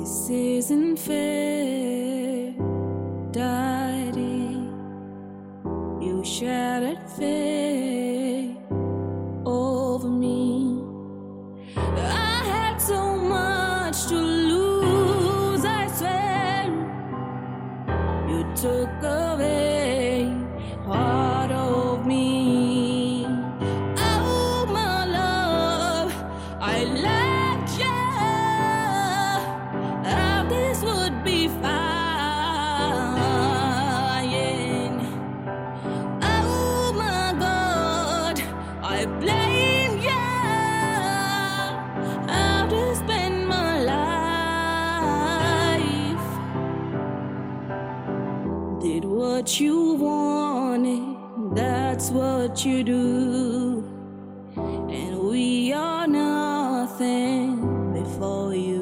This isn't fair, Daddy. You shattered fate over me. I had so much to lose, I swear. You took away part of me. Oh, my love, I left you. How this would be fine. Oh, my God, I blame you. How to spend my life. Did what you wanted, that's what you do. And we are nothing before you.